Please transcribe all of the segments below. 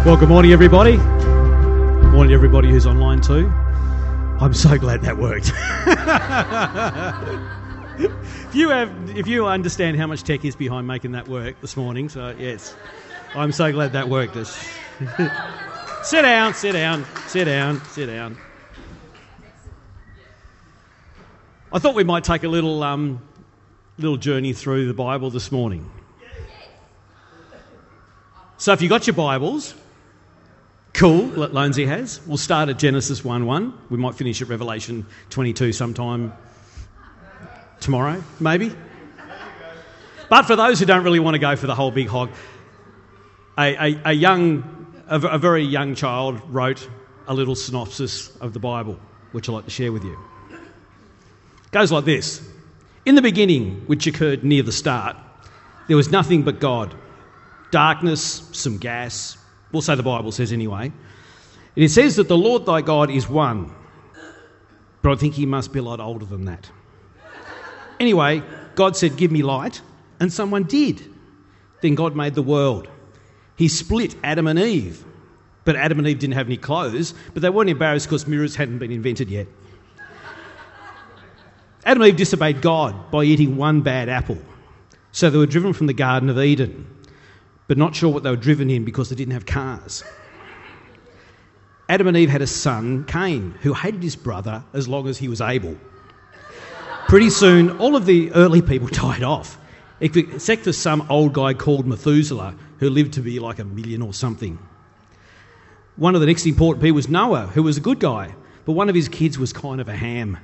Well, good morning, everybody. Good morning, everybody who's online too. I'm so glad that worked. If you understand how much tech is behind making that work this morning, so yes, I'm so glad that worked. Sit down, sit down, sit down, sit down. I thought we might take a little journey through the Bible this morning. So if you got your Bibles, cool, that Lonesy has. We'll start at Genesis 1:1. We might finish at Revelation 22 sometime tomorrow, maybe. But for those who don't really want to go for the whole big hog, a very young child wrote a little synopsis of the Bible, which I'd like to share with you. It goes like this. In the beginning, which occurred near the start, there was nothing but God. Darkness, some gas. We'll say the Bible says anyway. And it says that the Lord thy God is one. But I think he must be a lot older than that. Anyway, God said, give me light. And someone did. Then God made the world. He split Adam and Eve. But Adam and Eve didn't have any clothes. But they weren't embarrassed because mirrors hadn't been invented yet. Adam and Eve disobeyed God by eating one bad apple. So they were driven from the Garden of Eden, but not sure what they were driven in because they didn't have cars. Adam and Eve had a son, Cain, who hated his brother as long as he was able. Pretty soon, all of the early people died off, except for some old guy called Methuselah, who lived to be like 1 million or something. One of the next important people was Noah, who was a good guy, but one of his kids was kind of a ham.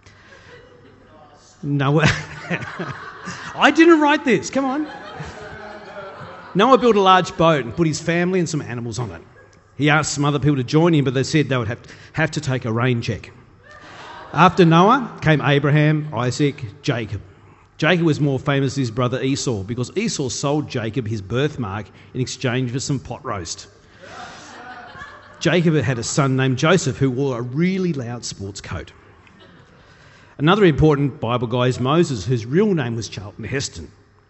Noah... I didn't write this, come on. Noah built a large boat and put his family and some animals on it. He asked some other people to join him, but they said they would have to take a rain check. After Noah came Abraham, Isaac, Jacob. Jacob was more famous than his brother Esau because Esau sold Jacob his birthmark in exchange for some pot roast. Jacob had a son named Joseph who wore a really loud sports coat. Another important Bible guy is Moses, whose real name was Charlton Heston.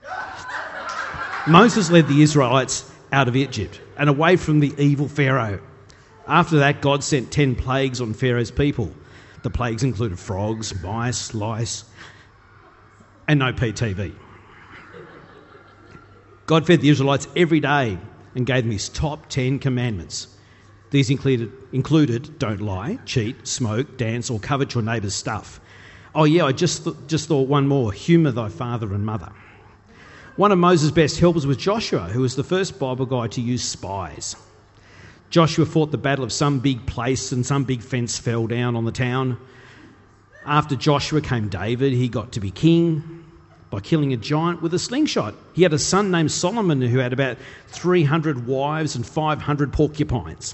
Moses led the Israelites out of Egypt and away from the evil Pharaoh. After that, God sent 10 plagues on Pharaoh's people. The plagues included frogs, mice, lice, and no PTV. God fed the Israelites every day and gave them his top 10 commandments. These included don't lie, cheat, smoke, dance, or covet your neighbour's stuff. Oh yeah, I just thought one more, humour thy father and mother. One of Moses' best helpers was Joshua, who was the first Bible guy to use spies. Joshua fought the battle of some big place and some big fence fell down on the town. After Joshua came David. He got to be king by killing a giant with a slingshot. He had a son named Solomon who had about 300 wives and 500 porcupines.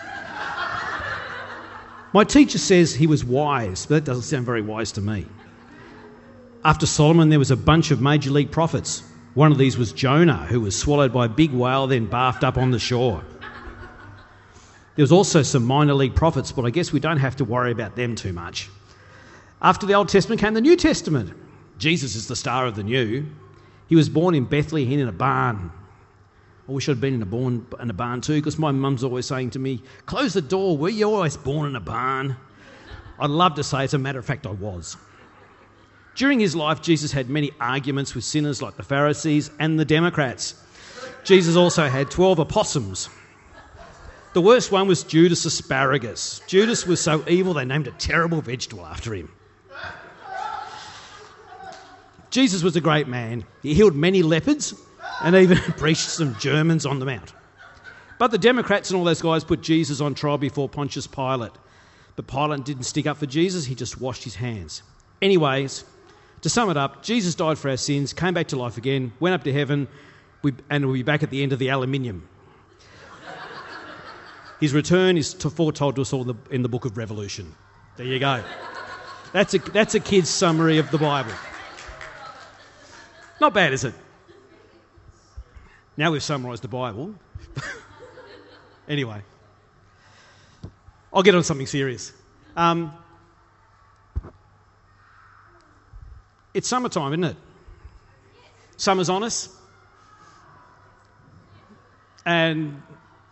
My teacher says he was wise, but that doesn't sound very wise to me. After Solomon, there was a bunch of major league prophets. One of these was Jonah, who was swallowed by a big whale, then bathed up on the shore. There was also some minor league prophets, but I guess we don't have to worry about them too much. After the Old Testament came the New Testament. Jesus is the star of the new. He was born in Bethlehem in a barn. I wish I'd been born in a barn too, because my mum's always saying to me, close the door, were you always born in a barn? I'd love to say, as a matter of fact, I was. During his life, Jesus had many arguments with sinners like the Pharisees and the Democrats. Jesus also had 12 opossums. The worst one was Judas Asparagus. Judas was so evil they named a terrible vegetable after him. Jesus was a great man. He healed many leopards and even preached some Germans on the Mount. But the Democrats and all those guys put Jesus on trial before Pontius Pilate. But Pilate didn't stick up for Jesus, he just washed his hands. Anyways, to sum it up, Jesus died for our sins, came back to life again, went up to heaven, and will be back at the end of the aluminium. His return is foretold to us all in the book of Revolution. There you go. That's a kid's summary of the Bible. Not bad, is it? Now we've summarised the Bible. Anyway, I'll get on something serious. It's summertime, isn't it? Summer's on us. And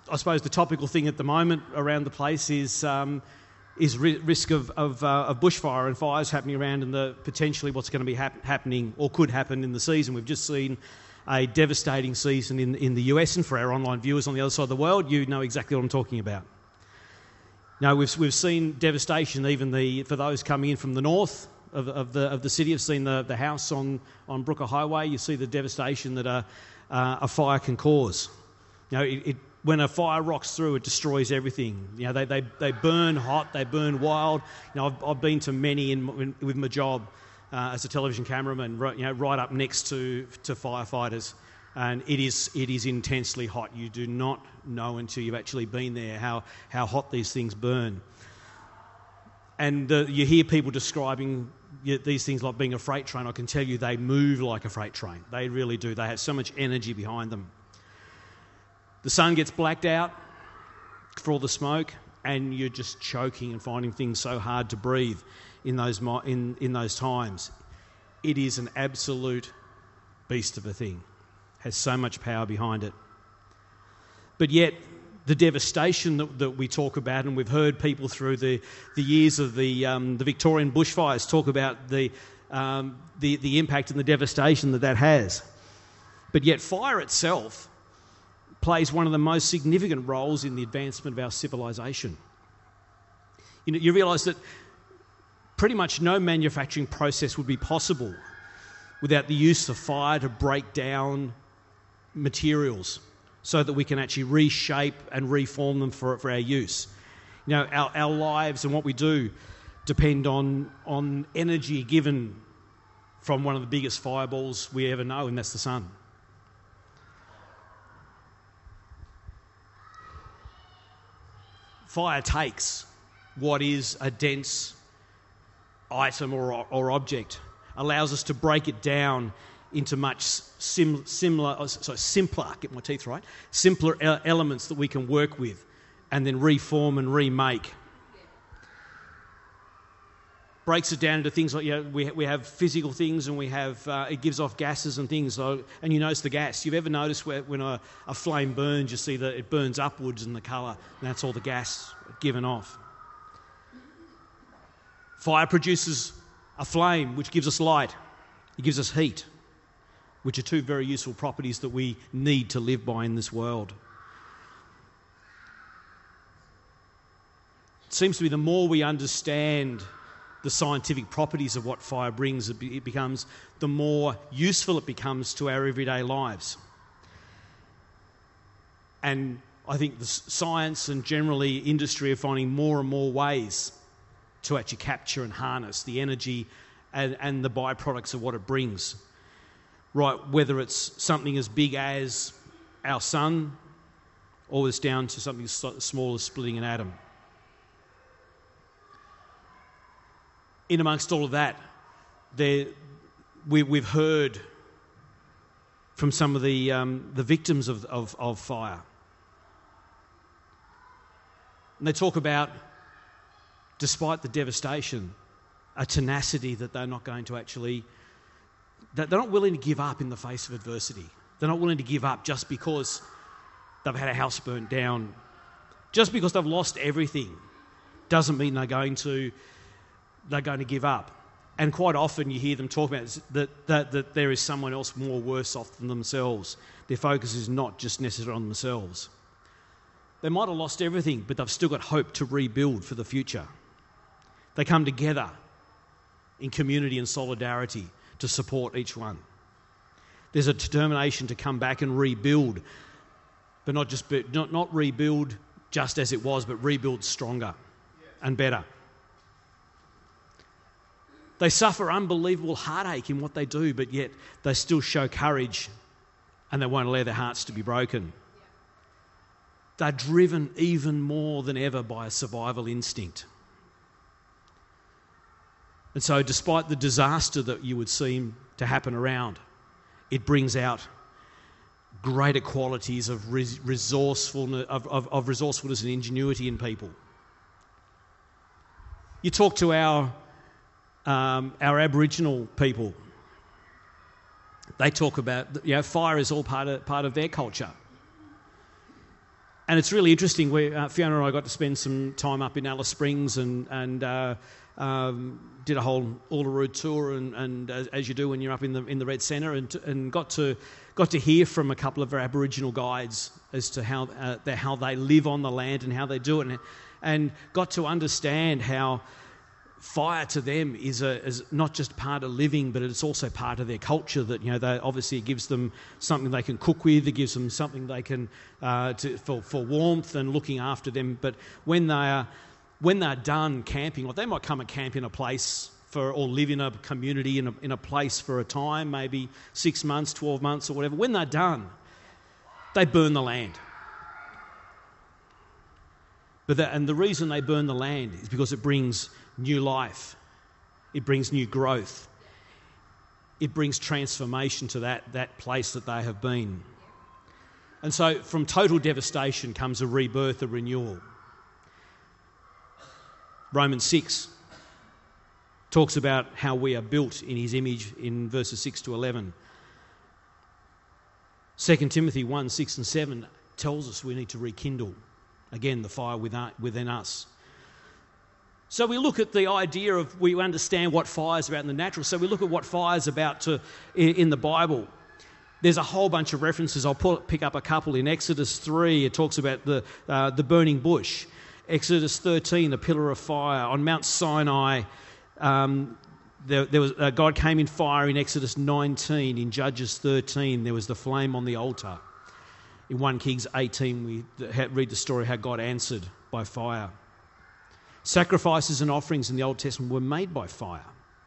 I suppose the topical thing at the moment around the place is risk of bushfire and fires happening around, and potentially what's going to be happening or could happen in the season. We've just seen a devastating season in the US, and for our online viewers on the other side of the world, you know exactly what I'm talking about. Now, we've seen devastation, even for those coming in from the north of the city. Have seen the house on Brooker Highway. You see the devastation that a fire can cause. You know, when a fire rocks through, it destroys everything. You know, they burn hot, they burn wild. You know, I've been to many with my job as a television cameraman, right up next to firefighters, and it is intensely hot. You do not know until you've actually been there how hot these things burn. And you hear people describing these things like being a freight train. I can tell you they move like a freight train. They really do. They have so much energy behind them. The sun gets blacked out for all the smoke, and you're just choking and finding things so hard to breathe in those times. It is an absolute beast of a thing. Has so much power behind it. But yet, the devastation that we talk about, and we've heard people through the years of the Victorian bushfires talk about the impact and the devastation that has. But yet, fire itself plays one of the most significant roles in the advancement of our civilization. You realise that pretty much no manufacturing process would be possible without the use of fire to break down materials so that we can actually reshape and reform them for our use. You know, our lives and what we do depend on energy given from one of the biggest fireballs we ever know, and that's the sun. Fire takes what is a dense item or object, allows us to break it down into much simpler, get my teeth right, simpler elements that we can work with and then reform and remake. Breaks it down into things like, we have physical things, and we have, it gives off gases and things. So, and you notice the gas. You've ever noticed when a flame burns, you see that it burns upwards in the colour, and that's all the gas given off. Fire produces a flame, which gives us light. It gives us heat, which are two very useful properties that we need to live by in this world. It seems to be the more we understand the scientific properties of what fire brings, it becomes, the more useful it becomes to our everyday lives. And I think the science and generally industry are finding more and more ways to actually capture and harness the energy and the byproducts of what it brings. Right, whether it's something as big as our sun, or it's down to something as small as splitting an atom. In amongst all of that, we've heard from some of the victims of fire. And they talk about, despite the devastation, a tenacity that they're not going to actually... They're not willing to give up in the face of adversity. They're not willing to give up just because they've had a house burnt down. Just because they've lost everything doesn't mean they're going to give up. And quite often you hear them talk about that there is someone else more worse off than themselves. Their focus is not just necessarily on themselves. They might have lost everything, but they've still got hope to rebuild for the future. They come together in community and solidarity to support each one. There's a determination to come back and rebuild, but not rebuild just as it was, but rebuild stronger and better. They suffer unbelievable heartache in what they do, but yet they still show courage and they won't allow their hearts to be broken. They're driven even more than ever by a survival instinct. And so despite the disaster that you would seem to happen around, it brings out greater qualities of resourcefulness and ingenuity in people. You talk to our Aboriginal people, they talk about, fire is all part of their culture. And it's really interesting. Fiona and I got to spend some time up in Alice Springs and did a whole Uluru tour, and as you do when you're up in the Red Centre, and got to hear from a couple of our Aboriginal guides as to how they live on the land and how they do it, and got to understand how fire to them is not just part of living, but it's also part of their culture. That they obviously it gives them something they can cook with. It gives them something they can for warmth and looking after them. But when they're done camping, or they might come and camp in a place or live in a community in a place for a time, maybe 6 months, 12 months, or whatever. When they're done, they burn the land. And the reason they burn the land is because it brings new life. It brings new growth. It brings transformation to that place that they have been. And so from total devastation comes a rebirth, a renewal. Romans 6 talks about how we are built in his image in verses 6 to 11. 2 Timothy 1, 6 and 7 tells us we need to rekindle, again, the fire within us. So we look at the idea of, we understand what fire is about in the natural, so we look at what fire is about in the Bible. There's a whole bunch of references. I'll pick up a couple. In Exodus 3, it talks about the burning bush. Exodus 13, a pillar of fire. On Mount Sinai, there was God came in fire. In Exodus 19, in Judges 13, there was the flame on the altar. In 1 Kings 18, we read the story how God answered by fire. Sacrifices and offerings in the Old Testament were made by fire.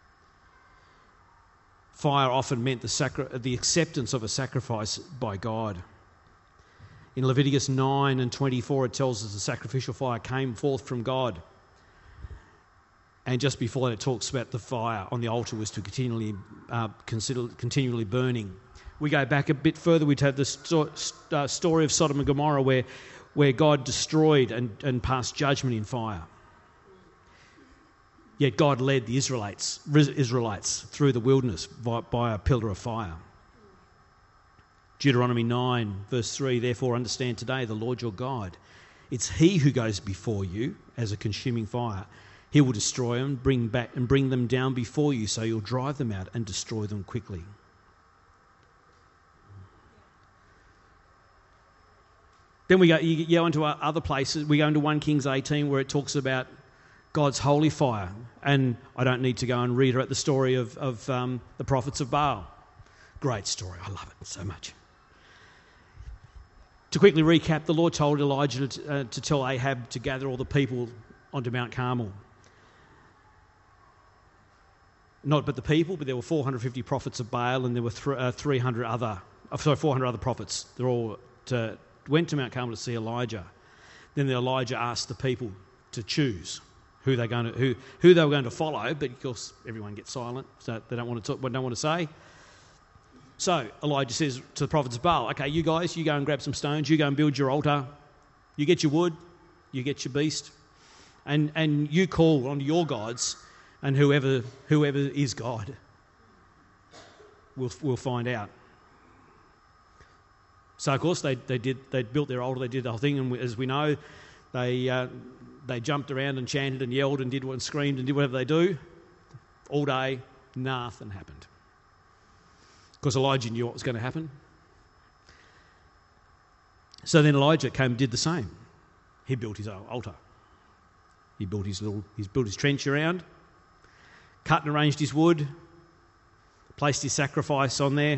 Fire often meant the acceptance of a sacrifice by God. In Leviticus 9 and 24, it tells us the sacrificial fire came forth from God. And just before that, it talks about the fire on the altar was to continually burning. We go back a bit further, we'd have the story of Sodom and Gomorrah where God destroyed and passed judgment in fire. Yet God led the Israelites through the wilderness by a pillar of fire. Deuteronomy 9, verse 3, therefore understand today the Lord your God. It's he who goes before you as a consuming fire. He will destroy them, bring them down before you, so you'll drive them out and destroy them quickly. Then you go into other places. We go into 1 Kings 18 where it talks about God's holy fire. And I don't need to go and reiterate the story of the prophets of Baal. Great story. I love it so much. To quickly recap, the Lord told Elijah to tell Ahab to gather all the people onto Mount Carmel. Not but the people, but there were 450 prophets of Baal, and there were 400 other prophets. They all went to Mount Carmel to see Elijah. Then Elijah asked the people to choose who they were going to follow, but of course everyone gets silent, so they don't want to talk, don't want to say. So Elijah says to the prophets of Baal, okay, you guys, you go and grab some stones, you go and build your altar, you get your wood, you get your beast, and you call on your gods, and whoever is God, we'll find out. So of course they built their altar, they did the whole thing, and as we know, they jumped around and chanted and yelled and screamed and did whatever they do all day. Nothing happened. Because Elijah knew what was going to happen. So then Elijah came and did the same. He built his altar. He built his trench around, cut and arranged his wood, placed his sacrifice on there.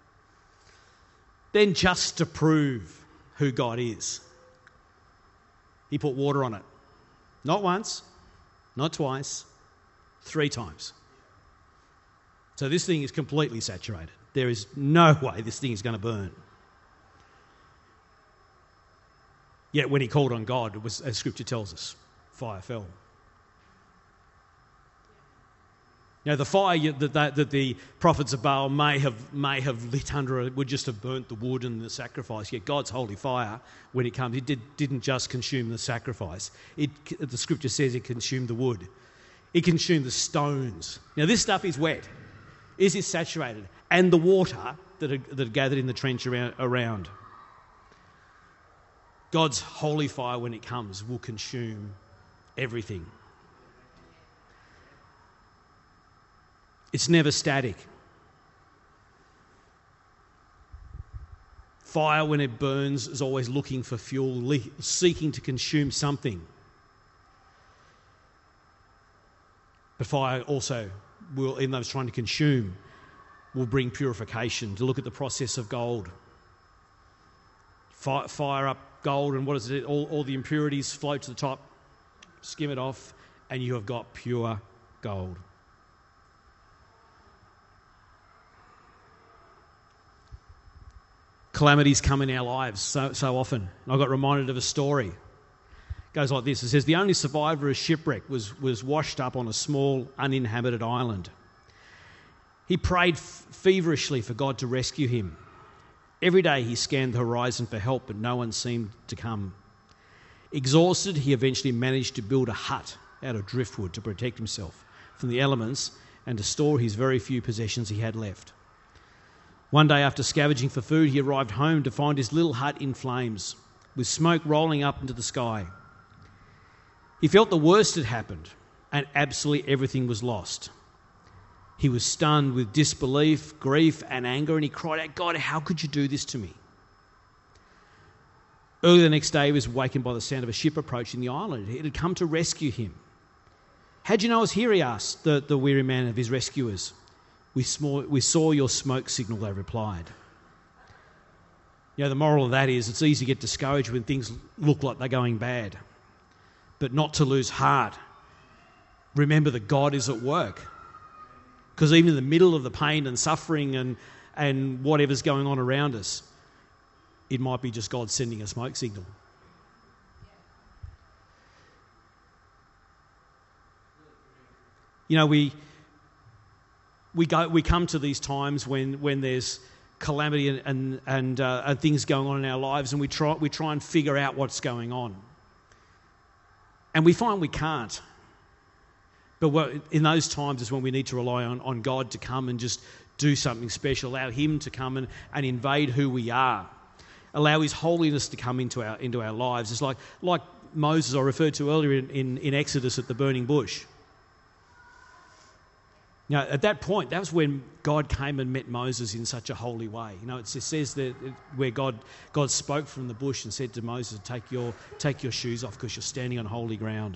Then, just to prove who God is, he put water on it. Not once, not twice, 3 times. So this thing is completely saturated. There is no way this thing is going to burn. Yet when he called on God, it was, as Scripture tells us, fire fell. You know, the fire that the prophets of Baal may have lit under it would just have burnt the wood and the sacrifice. Yet God's holy fire, when it comes, didn't just consume the sacrifice. The Scripture says it consumed the wood. It consumed the stones. Now this stuff is wet. It is saturated. And the water that are gathered in the trench around. God's holy fire, when it comes, will consume everything. It's never static. Fire, when it burns, is always looking for fuel, seeking to consume something. But fire also will, even though it's trying to consume, will bring purification. To look at the process of gold. Fire up gold, and what is it? All the impurities float to the top, skim it off, and you have got pure gold. Calamities come in our lives so often. I got reminded of a story. It goes like this. It says, the only survivor of shipwreck was washed up on a small, uninhabited island. He prayed feverishly for God to rescue him. Every day he scanned the horizon for help, but no one seemed to come. Exhausted, he eventually managed to build a hut out of driftwood to protect himself from the elements and to store his very few possessions he had left. One day, after scavenging for food, he arrived home to find his little hut in flames, with smoke rolling up into the sky. He felt the worst had happened, and absolutely everything was lost. He was stunned with disbelief, grief, and anger, and he cried out, God, how could you do this to me? Early the next day, he was awakened by the sound of a ship approaching the island. It had come to rescue him. How'd you know I was here, he asked the weary man of his rescuers. We saw your smoke signal, they replied. You know, the moral of that is it's easy to get discouraged when things look like they're going bad, but not to lose heart. Remember that God is at work. Because even in the middle of the pain and suffering and whatever's going on around us, it might be just God sending a smoke signal. You know, we come to these times when there's calamity and things going on in our lives, and we try and figure out what's going on, and we find we can't. But in those times is when we need to rely on God to come and just do something special, allow Him to come and invade who we are, allow His holiness to come into our lives. It's like Moses I referred to earlier in Exodus at the burning bush. Now, at that point, that was when God came and met Moses in such a holy way. You know, it says that where God spoke from the bush and said to Moses, take your shoes off because you're standing on holy ground.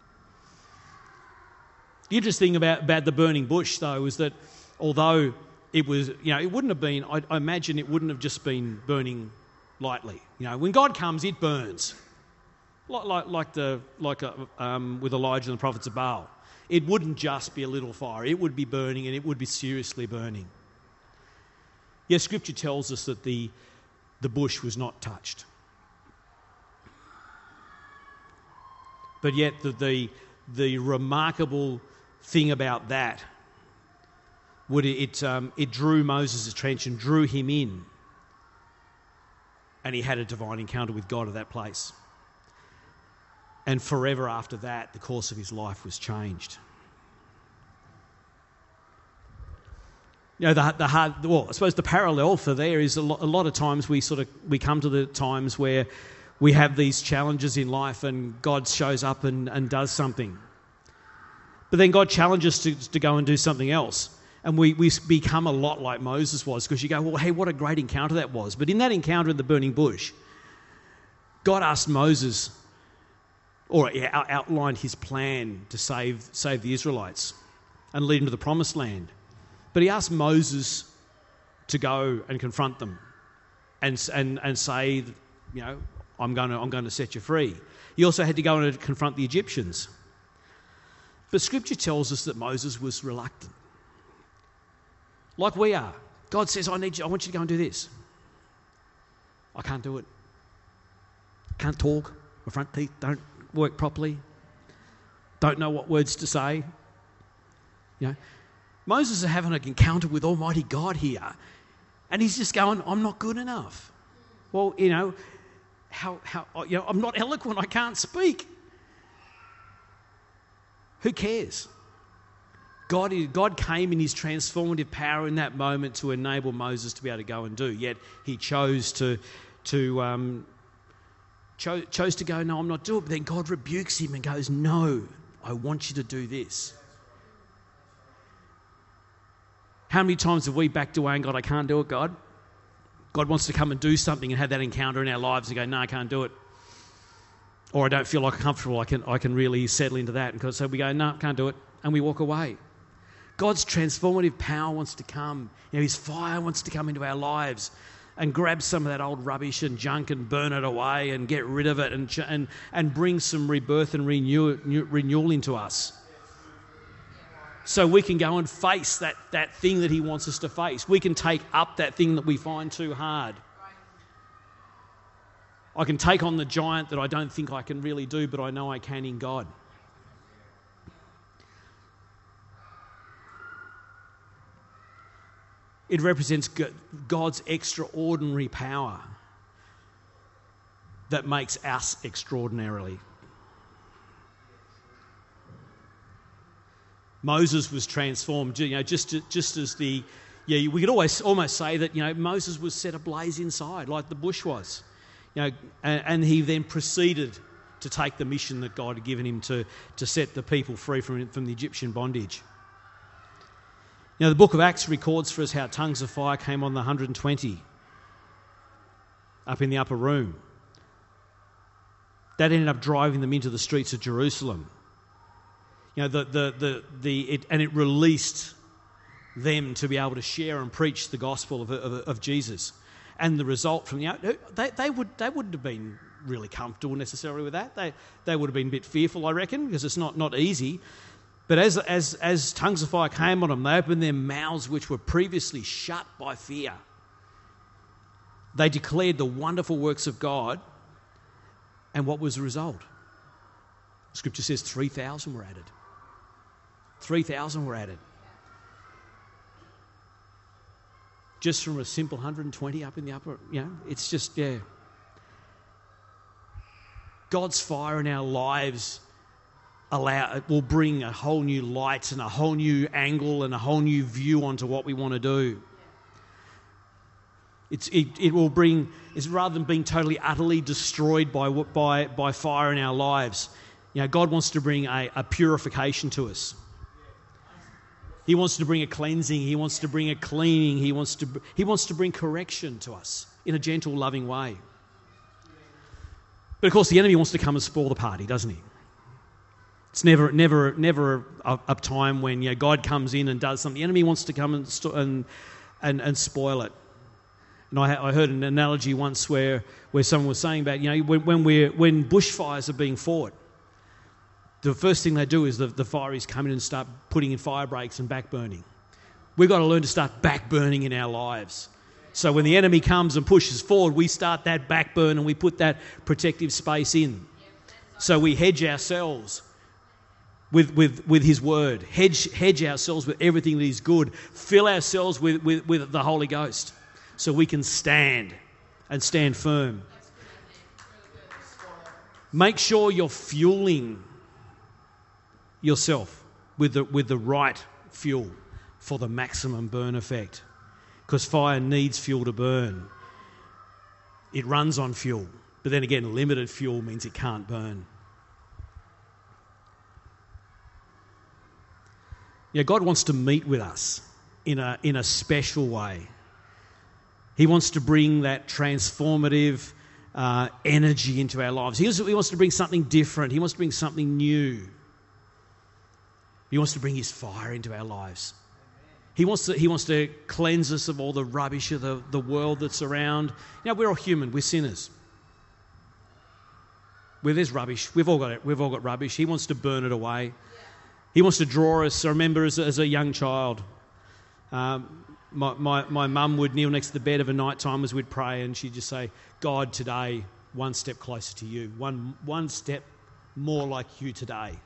The interesting thing about the burning bush, though, is that although it was, it wouldn't have been, I imagine it wouldn't have just been burning lightly. You know, when God comes, it burns. Like with Elijah and the prophets of Baal. It wouldn't just be a little fire. It would be burning, and it would be seriously burning. Yes, Scripture tells us that the bush was not touched. But yet the remarkable thing about that, it drew Moses' attention, drew him in, and he had a divine encounter with God at that place. And forever after that, the course of his life was changed. You know, I suppose the parallel for there is a lot of times we come to the times where we have these challenges in life and God shows up and does something. But then God challenges us to go and do something else. And we become a lot like Moses was, because you go, well, hey, what a great encounter that was. But in that encounter in the burning bush, God asked Moses, outlined his plan to save the Israelites and lead them to the promised land. But he asked Moses to go and confront them and say, I'm going to set you free. He also had to go and confront the Egyptians. But Scripture tells us that Moses was reluctant. Like we are. God says, I want you to go and do this. I can't do it. Can't talk. My front teeth don't work properly. Don't know what words to say. Moses is having an encounter with Almighty God here, and he's just going, I'm not good enough. Well, how I'm not eloquent, I can't speak. Who cares? God came in his transformative power in that moment to enable Moses to be able to go and do, yet he chose to chose to go, no, I'm not doing it. But then God rebukes him and goes, no, I want you to do this. How many times have we backed away and gone, I can't do it, God? God wants to come and do something and have that encounter in our lives and go, no, I can't do it. Or I don't feel like comfortable, I can really settle into that. And so we go, no, can't do it. And we walk away. God's transformative power wants to come. His fire wants to come into our lives and grab some of that old rubbish and junk and burn it away and get rid of it and bring some rebirth and renewal into us. So we can go and face that thing that he wants us to face. We can take up that thing that we find too hard. I can take on the giant that I don't think I can really do, but I know I can in God. It represents God's extraordinary power that makes us extraordinarily. Moses was transformed, just as we could almost say that, Moses was set ablaze inside, like the bush was, and he then proceeded to take the mission that God had given him to set the people free from the Egyptian bondage. The book of Acts records for us how tongues of fire came on the 120 up in the upper room. That ended up driving them into the streets of Jerusalem. And it released them to be able to share and preach the gospel of Jesus. And the result from they wouldn't have been really comfortable necessarily with that. They would have been a bit fearful, I reckon, because it's not easy. But as tongues of fire came on them, they opened their mouths, which were previously shut by fear. They declared the wonderful works of God. And what was the result? Scripture says 3,000 were added. 3,000 were added. Just from a simple 120 up in the upper, it's just, God's fire in our lives will bring a whole new light and a whole new angle and a whole new view onto what we want to do. It will bring, it's rather than being totally, utterly destroyed by fire in our lives. God wants to bring a purification to us. He wants to bring a cleansing. He wants to bring a cleaning. He wants to bring correction to us in a gentle, loving way. But of course, the enemy wants to come and spoil the party, doesn't he? It's never a time when God comes in and does something. The enemy wants to come and spoil it. And I heard an analogy once where someone was saying about when bushfires are being fought, the first thing they do is the fireys come in and start putting in fire breaks and back burning. We've got to learn to start back burning in our lives. So when the enemy comes and pushes forward, we start that back burn and we put that protective space in. So we hedge ourselves with his word, hedge ourselves with everything that is good, fill ourselves with the Holy Ghost so we can stand and stand firm. Make sure you're fueling yourself with the right fuel for the maximum burn effect, because fire needs fuel to burn. It runs on fuel, but then again, limited fuel means it can't burn. God wants to meet with us in a special way. He wants to bring that transformative energy into our lives. He wants to bring something different. He wants to bring something new. He wants to bring his fire into our lives. He wants to cleanse us of all the rubbish of the world that's around. We're all human. We're sinners. Where there's rubbish, we've all got rubbish. He wants to burn it away. He wants to draw us. I remember as a young child, my mum would kneel next to the bed of a night time as we'd pray, and she'd just say, God, today, one step closer to you, one step more like you today.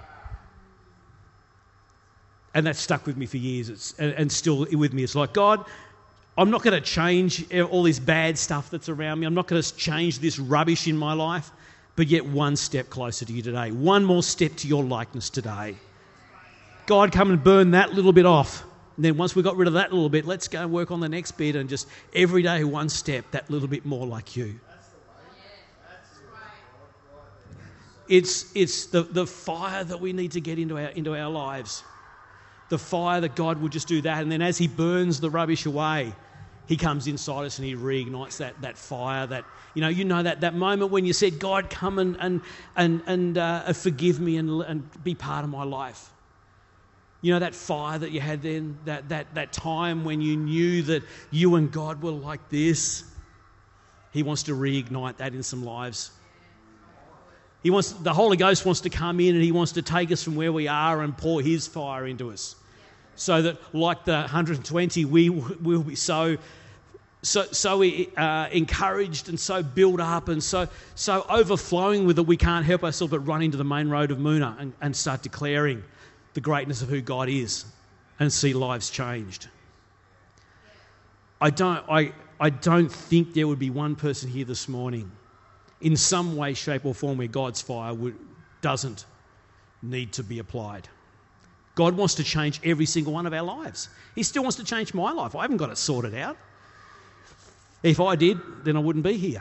And that stuck with me for years, and still with me. It's like, God, I'm not going to change all this bad stuff that's around me. I'm not going to change this rubbish in my life, but yet one step closer to you today. One more step to your likeness today. God, come and burn that little bit off. And then once we got rid of that little bit, let's go and work on the next bit, and just every day one step, that little bit more like you. It's the fire that we need to get into our lives. The fire that God will just do that. And then as he burns the rubbish away, he comes inside us and he reignites that fire. That that moment when you said, God, come and forgive me and be part of my life. You know, that fire that you had then, that time when you knew that you and God were like this. He wants to reignite that in some lives. The Holy Ghost wants to come in and he wants to take us from where we are and pour his fire into us. So that like the 120, we will be so encouraged and so built up and so overflowing with it, we can't help ourselves but run into the main road of Moona and start declaring the greatness of who God is and see lives changed. I don't think there would be one person here this morning in some way, shape or form where God's fire doesn't need to be applied. God wants to change every single one of our lives. He still wants to change my life. I haven't got it sorted out. If I did, then I wouldn't be here.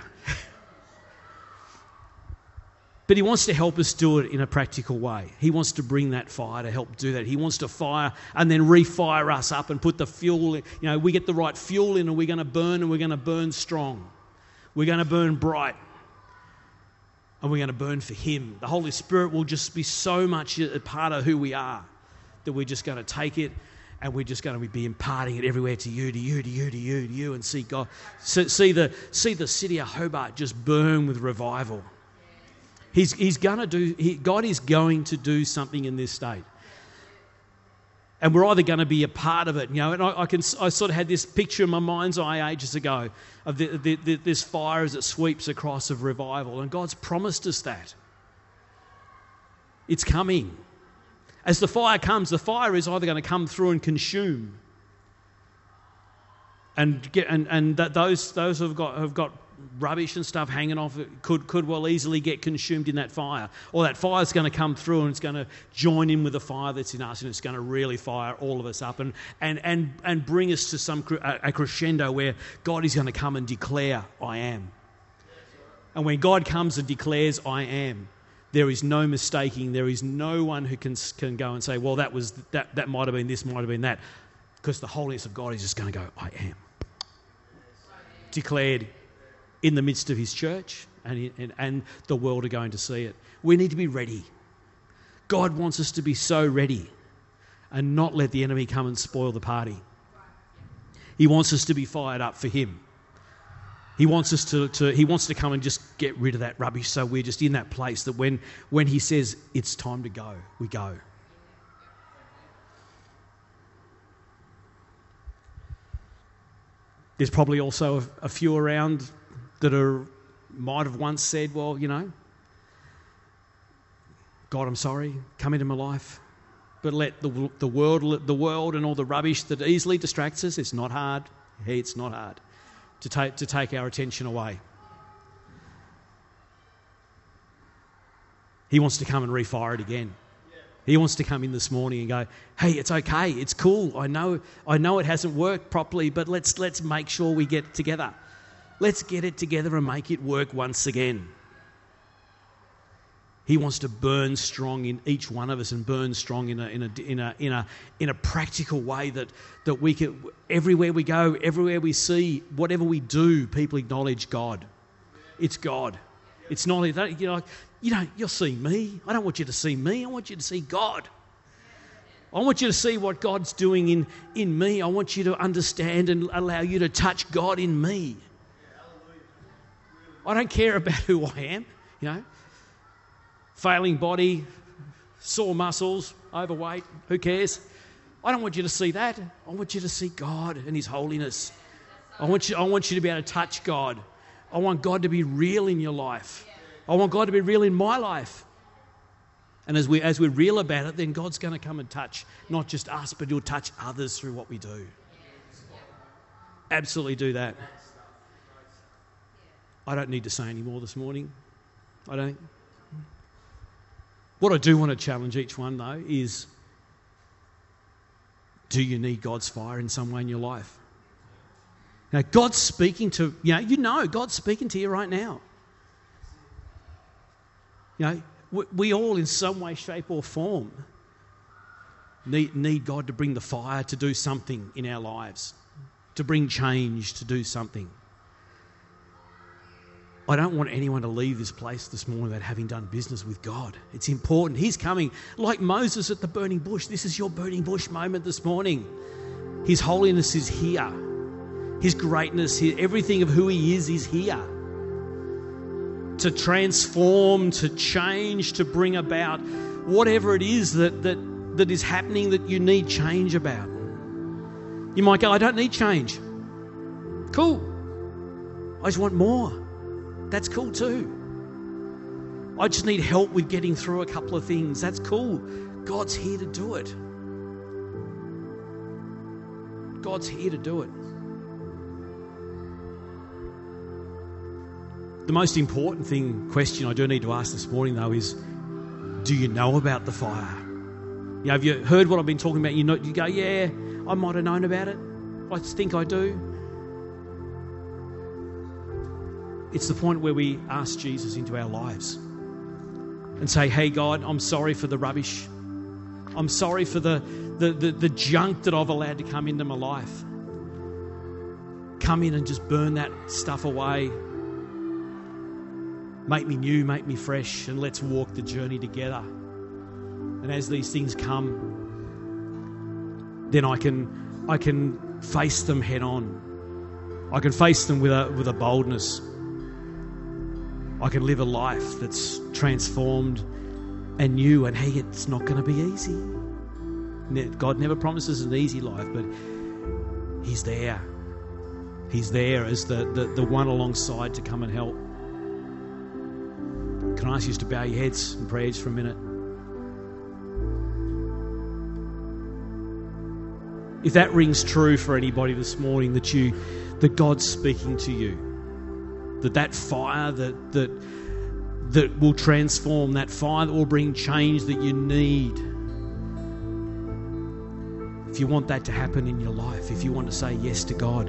But he wants to help us do it in a practical way. He wants to bring that fire to help do that. He wants to fire and then refire us up and put the fuel, we get the right fuel in and we're going to burn and we're going to burn strong. We're going to burn bright. And we're going to burn for him. The Holy Spirit will just be so much a part of who we are that we're just going to take it and we're just going to be imparting it everywhere to you, and see God, see the city of Hobart just burn with revival. God is going to do something in this state. And we're either going to be a part of it, and I sort of had this picture in my mind's eye ages ago of this fire as it sweeps across of revival, and God's promised us that. It's coming. As the fire comes, the fire is either going to come through and consume, and those who have got rubbish and stuff hanging off it could well easily get consumed in that fire, or that fire's going to come through and it's going to join in with the fire that's in us, and it's going to really fire all of us up and bring us to a crescendo where God is going to come and declare, I am. And when God comes and declares, I am, there is no mistaking. There is no one who can go and say, well, that might have been this, might have been that, because the holiness of God is just going to go, I am. Declared in the midst of his church, and the world are going to see it. We need to be ready. God wants us to be so ready and not let the enemy come and spoil the party. He wants us to be fired up for him. He wants us he wants to come and just get rid of that rubbish, so we're just in that place that when he says it's time to go, we go. There's probably also a few around that might have once said, well, God, I'm sorry, come into my life. But let the world and all the rubbish that easily distracts us, it's not hard. Hey, it's not hard to take our attention away. He wants to come and refire it again. He wants to come in this morning and go, hey, it's okay, it's cool. I know it hasn't worked properly, but let's make sure we get it together. Let's get it together and make it work once again. He wants to burn strong in each one of us and burn strong in a practical way that we can, everywhere we go, everywhere we see, whatever we do, people acknowledge God. It's God. It's not, you're seeing me. I don't want you to see me. I want you to see God. I want you to see what God's doing in me. I want you to understand and allow you to touch God in me. I don't care about who I am, failing body, sore muscles, overweight, who cares? I don't want you to see that. I want you to see God and his holiness. I want you to be able to touch God. I want God to be real in your life. I want God to be real in my life. And as we're real about it, then God's going to come and touch not just us, but he'll touch others through what we do. Absolutely do that. I don't need to say any more this morning. I don't. What I do want to challenge each one, though, is do you need God's fire in some way in your life? Now, God's speaking to, God's speaking to you right now. we all, in some way, shape or form, need God to bring the fire to do something in our lives, to bring change, to do something. I don't want anyone to leave this place this morning without having done business with God. It's important. He's coming like Moses at the burning bush. This is your burning bush moment this morning. His holiness is here. His greatness, everything of who he is here. To transform, to change, to bring about whatever it is that is happening that you need change about. You might go, I don't need change. Cool. I just want more. That's cool too. I just need help with getting through a couple of things. That's cool. God's here to do it. God's here to do it. The most important question I do need to ask this morning, though, is, do you know about the fire? You know, have you heard what I've been talking about? You go, yeah, I might have known about it. I think I do. It's the point where we ask Jesus into our lives and say, hey, God, I'm sorry for the rubbish. I'm sorry for the junk that I've allowed to come into my life. Come in and just burn that stuff away. Make me new, make me fresh, and let's walk the journey together. And as these things come, then I can face them head on. I can face them with a boldness. I can live a life that's transformed and new. And hey, it's not going to be easy. God never promises an easy life, but He's there. He's there as the one alongside to come and help. Can I ask you just to bow your heads and prayers for a minute? If that rings true for anybody this morning, that God's speaking to you, that fire that will transform, that fire that will bring change that you need. If you want that to happen in your life, if you want to say yes to God,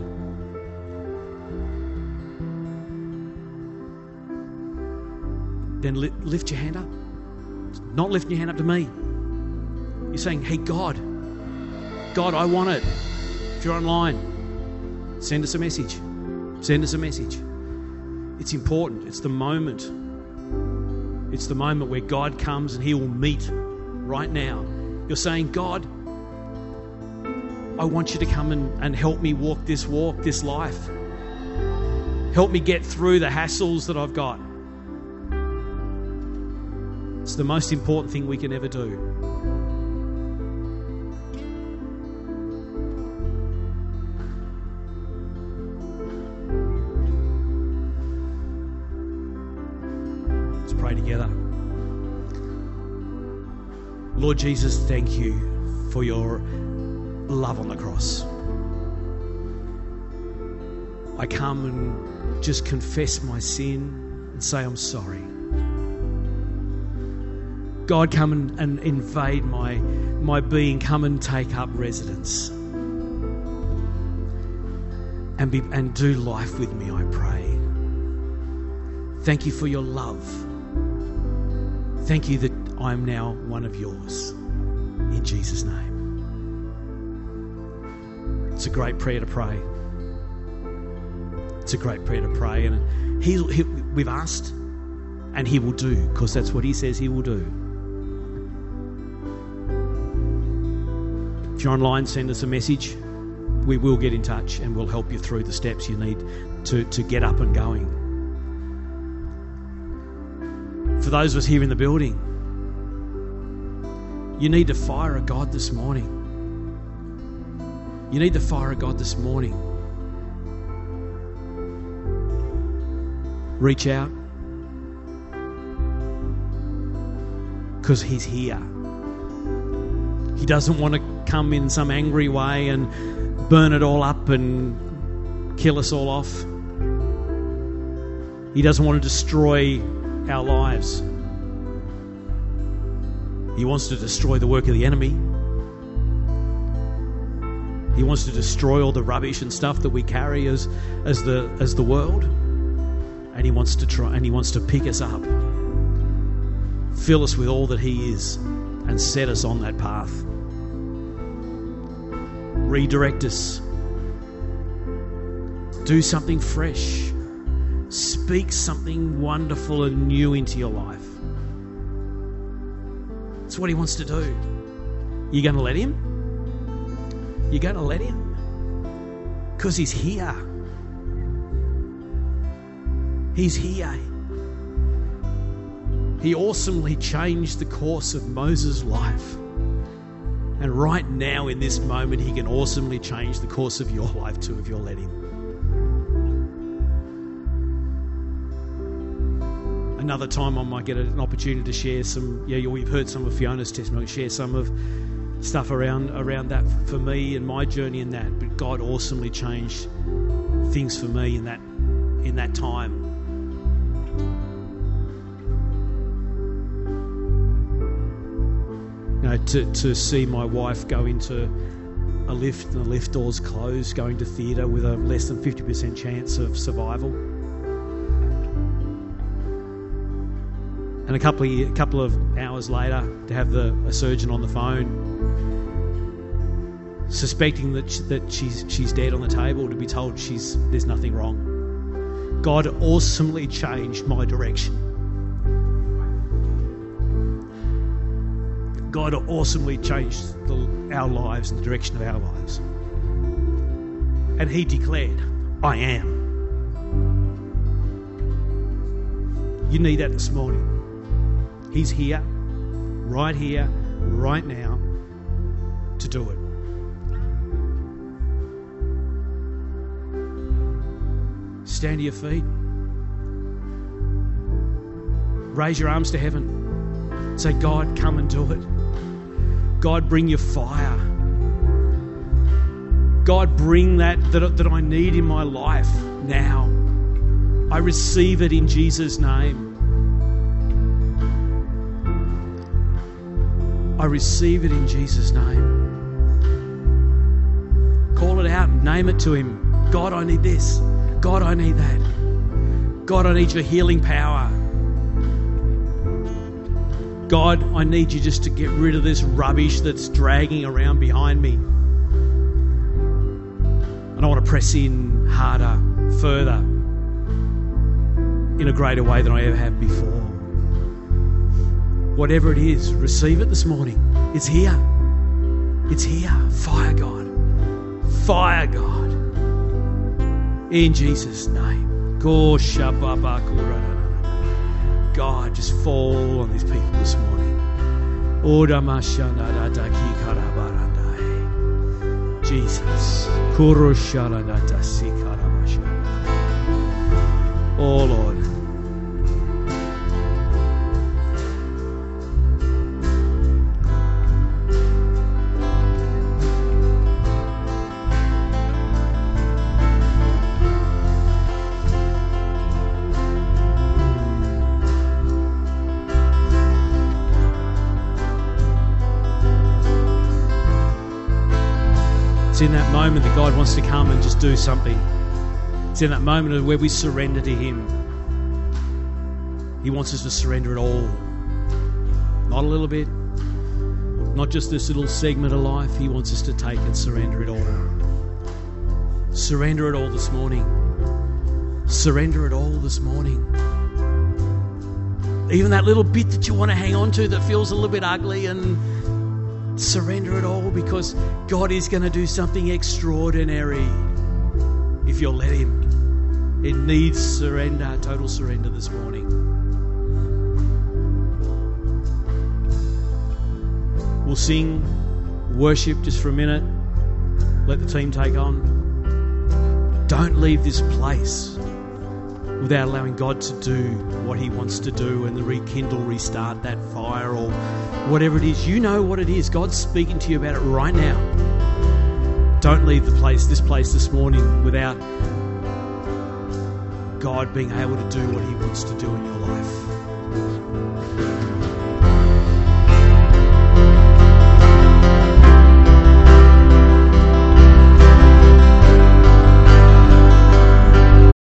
then lift your hand up. Not lifting your hand up to me. You're saying, hey, God, I want it. If you're online, send us a message. Send us a message. It's important. It's the moment. It's the moment where God comes and He will meet right now. You're saying, God, I want you to come and help me walk this life. Help me get through the hassles that I've got. It's the most important thing we can ever do. Let's pray together. Lord Jesus, thank you for your love on the cross. I come and just confess my sin and say I'm sorry. God, come and invade my being. Come and take up residence. And do life with me, I pray. Thank you for your love. Thank you that I'm now one of yours. In Jesus' name. It's a great prayer to pray. It's a great prayer to pray. And we've asked, and He will do, because that's what He says He will do. If you're online, send us a message. We will get in touch and we'll help you through the steps you need to get up and going. For those of us here in the building, you need the fire of God this morning. You need the fire of God this morning. Reach out, because He's here. He doesn't want to come in some angry way and burn it all up and kill us all off. He doesn't want to destroy our lives. He wants to destroy the work of the enemy. He wants to destroy all the rubbish and stuff that we carry as the world. And he wants to pick us up Fill us with all that He is and set us on that path. Redirect us. Do something fresh. Speak something wonderful and new into your life. That's what He wants to do. You going to let Him? You're going to let Him? Because He's here. He's here. He awesomely changed the course of Moses' life. And right now, in this moment, He can awesomely change the course of your life too, if you'll let Him. Another time I might get an opportunity to share some, we've heard some of Fiona's testimony, share some of stuff around that for me and my journey in that. But God awesomely changed things for me in that time. To see my wife go into a lift and the lift doors closed, going to theatre with a less than 50% chance of survival. And a couple of hours later, to have a surgeon on the phone, suspecting that she's dead on the table, to be told there's nothing wrong. God awesomely changed my direction. God awesomely changed our lives and the direction of our lives. And He declared, I am. You need that this morning. He's here, right now, to do it. Stand to your feet. Raise your arms to heaven. Say, God, come and do it. God, bring your fire. God, bring that I need in my life now. I receive it in Jesus' name. I receive it in Jesus' name. Call it out and name it to Him. God, I need this. God, I need that. God, I need your healing power. God, I need you just to get rid of this rubbish that's dragging around behind me. And I want to press in harder, further, in a greater way than I ever have before. Whatever it is, receive it this morning. It's here. It's here. Fire, God. Fire, God. In Jesus' name. God, just fall on these people this morning. Jesus. Oh, Lord. It's in that moment that God wants to come and just do something. It's in that moment where we surrender to Him. He wants us to surrender it all. Not a little bit. Not just this little segment of life. He wants us to take and surrender it all. Surrender it all this morning. Surrender it all this morning. Even that little bit that you want to hang on to that feels a little bit ugly, and surrender it all, because God is going to do something extraordinary if you'll let Him. It needs surrender, total surrender this morning. We'll sing worship just for a minute. Let the team take on. Don't leave this place without allowing God to do what He wants to do and rekindle, restart that fire, or whatever it is. You know what it is. God's speaking to you about it right now. Don't leave this place this morning without God being able to do what He wants to do in your life.